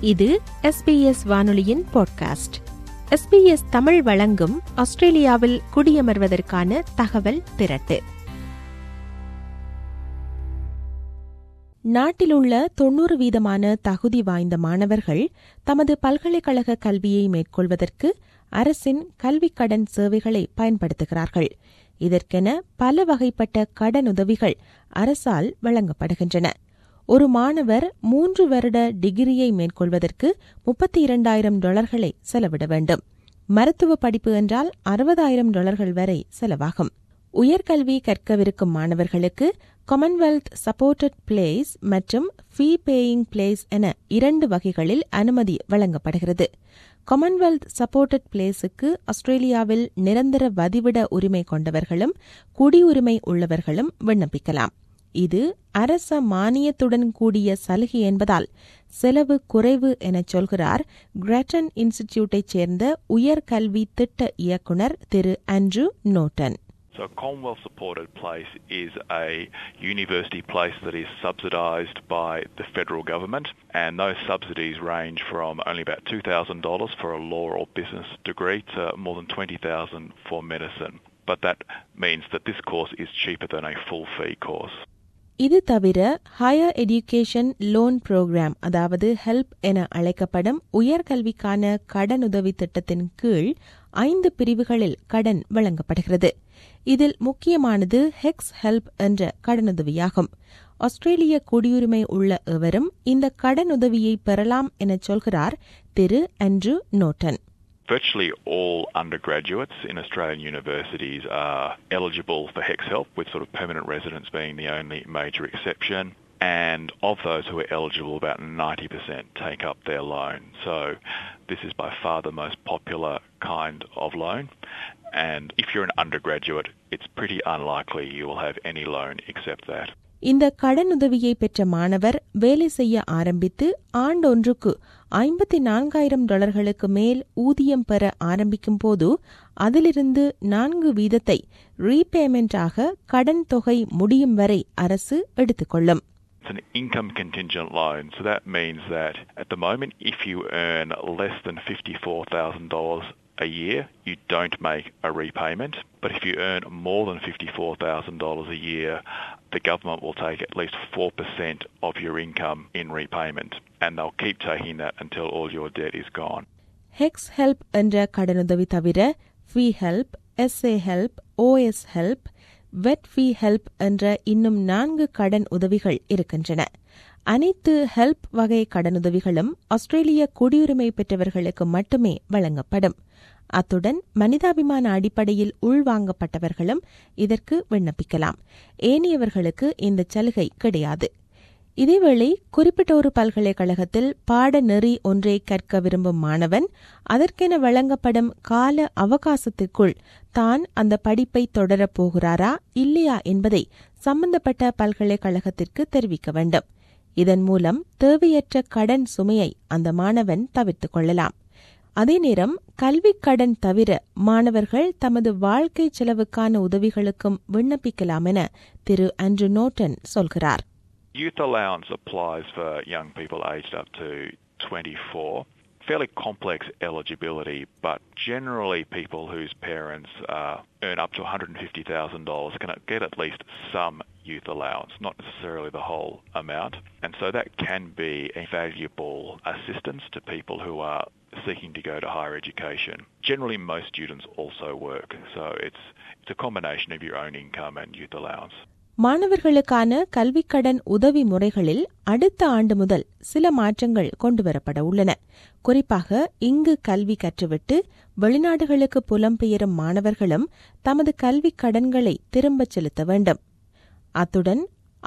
இது SBS வானொலியின் podcast. SBS Tamil வழங்கும் ஆஸ்திரேலியாவில் குடியமர்வதற்கான தகவல் திரட்டு. நாட்டிலுள்ள 90% தகுதி வாய்ந்த மாணவர்கள் தமது பல்கலைக்கழக கல்வியை மேற்கொள்வதற்கு அரசின் கல்விக் கடன் சேவைகளை பயன்படுத்துகிறார்கள். இதற்கென பல வகைப்பட்ட கடனுதவிகள் அரசால் வழங்கப்படுகின்றன. ஒரு மாணவர் 3 வருட டிகிரியை மேற்கொள்வதற்கு $32,000 செலவிட வேண்டும். மருத்துவ படிப்பு என்றால் $60,000 வரை செலவாகும். உயர்கல்வி கற்கவிருக்கும் மாணவர்களுக்கு காமன்வெல்த் சப்போர்ட்டட் பிளேஸ் மற்றும் ஃபீ பேயிங் பிளேஸ் என 2 வகைகளில் அனுமதி வழங்கப்படுகிறது. காமன்வெல்த் சப்போர்ட்டட் பிளேஸுக்கு ஆஸ்திரேலியாவில் நிரந்தர வதிவிட உரிமை கொண்டவர்களும் குடியுரிமை உள்ளவர்களும் விண்ணப்பிக்கலாம். இது அரச மானியத்துடன் கூடிய சலுகை என்பதால் செலவு குறைவு என சொல்கிறார் கிரட்டன் இன்ஸ்டிடியூட்டைச் சேர்ந்த உயர்கல்வி திட்ட இயக்குனர் திரு Andrew Norton. So a Commonwealth supported place is a university place that is subsidised by the federal government, and those subsidies range from only about $2,000 for a law or business degree to more than $20,000 for medicine. But that means that this course is cheaper than a full fee course. இது தவிர higher education loan programme, அதாவது help என அழைக்கப்படும் உயர்கல்விக்கான கடனுதவி திட்டத்தின் கீழ் 5 பிரிவுகளில் கடன் வழங்கப்படுகிறது. இதில் முக்கியமானது ஹெக்ஸ் ஹெல்ப் என்ற கடனுதவியாகும். ஆஸ்திரேலிய குடியுரிமை உள்ள எவரும் இந்த கடனுதவியை பெறலாம் என சொல்கிறார் திரு Andrew Norton. Virtually all undergraduates in Australian universities are eligible for HECS help, with sort of permanent residence being the only major exception. And of those who are eligible, about 90% take up their loan. So this is by far the most popular kind of loan. And if you're an undergraduate, it's pretty unlikely you will have any loan except that. இந்த கடனுதவியை பெற்ற மாணவர் வேலை செய்ய ஆரம்பித்து ஆண்டொன்றுக்கு $54,000 மேல் ஊதியம் பெற ஆரம்பிக்கும் போது அதிலிருந்து 4% ரீபேமெண்டாக கடன் தொகை முடியும் வரை அரசு எடுத்துக்கொள்ளும். It's an income contingent loan, so that means that at the moment if you earn less than $54,000 a year, you don't make a repayment. But if you earn more than $54,000 a year, the government will take at least 4% of your income in repayment, and they'll keep taking that until all your debt is gone. HECS help என்ற கடனுதவி தவிர fee help, SA help, OS help, VET fee help என்ற இன்னும் 4 கடன் உதவிகள் இருக்கின்றன. அனைத்து help வகை கடனுதவிகளும் ஆஸ்திரேலிய குடியுரிமை பெற்றவர்களுக்கு மட்டுமே வழங்கப்படும். அத்துடன் மனிதாபிமான அடிப்படையில் உள்வாங்கப்பட்டவர்களும் இதற்கு விண்ணப்பிக்கலாம். ஏனையவர்களுக்கு இந்த சலுகை கிடையாது. இதேவேளை குறிப்பிட்ட ஒரு பல்கலைக்கழகத்தில் பாடநெறி ஒன்றை கற்க விரும்பும் மாணவன் அதற்கென வழங்கப்படும் கால அவகாசத்திற்குள் தான் அந்த படிப்பை தொடரப் போகிறாரா இல்லையா என்பதை சம்பந்தப்பட்ட பல்கலைக்கழகத்திற்கு தெரிவிக்க வேண்டும். இதன் மூலம் தேவையற்ற கடன் சுமையை அந்த மாணவன் தவிர்த்துக் கொள்ளலாம். அதே நேரம் கல்விக் கடன் தவிர மாணவர்கள் தமது வாழ்க்கை செலவுக்கான உதவிகளுக்கும் விண்ணப்பிக்கலாம் என திரு ஆண்ட்ரூ நோட்டன் சொல்கிறார். Youth allowance applies for young people aged up to 24. Fairly complex eligibility, but generally people whose parents earn up to $150,000 can get at least some youth allowance, not necessarily the whole amount. And so that can be a valuable assistance to people who are seeking to go to higher education. Generally, most students also work, so it's a combination of your own income and youth allowance. மாணவர்களுக்கான கல்விக்கடன் உதவி முறைகளில் அடுத்த ஆண்டு முதல் சில மாற்றங்கள் கொண்டுவரப்பட உள்ளன. குறிப்பாக இங்கு கல்வி கற்றுவிட்டு வெளிநாடுகளுக்கு புலம்பெயரும் மாணவர்களும் தமது கல்விக் கடன்களை திரும்பச் செலுத்த வேண்டும். அத்துடன்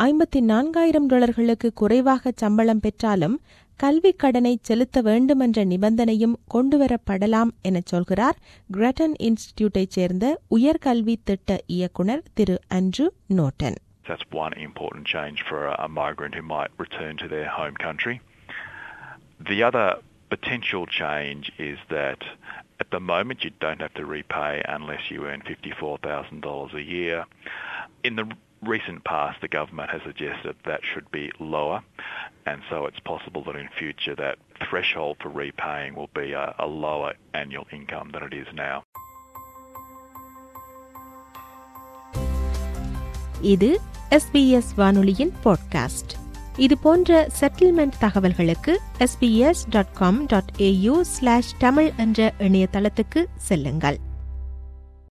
$54,000 குறைவாக சம்பளம் பெற்றாலும் கல்விக் கடனை செலுத்த வேண்டுமென்ற நிபந்தனையும் கொண்டுவரப்படலாம் என சொல்கிறார் கிரட்டன் இன்ஸ்டிடியூட்டைச் சேர்ந்த உயர்கல்வி திட்ட இயக்குனர் திரு Andrew Norton. That's one important change for a migrant who might return to their home country. The other potential change is that at the moment you don't have to repay unless you earn $54,000 a year. In the recent past, the government has suggested that should be lower, and so it's possible that in future that threshold for repaying will be a lower annual income than it is now. இது SBS வானொலியின் podcast. இது போன்ற settlement தகவல்களுக்கு sbs.com.au/tamil என்ற இணையதளத்துக்கு செல்லுங்கள்.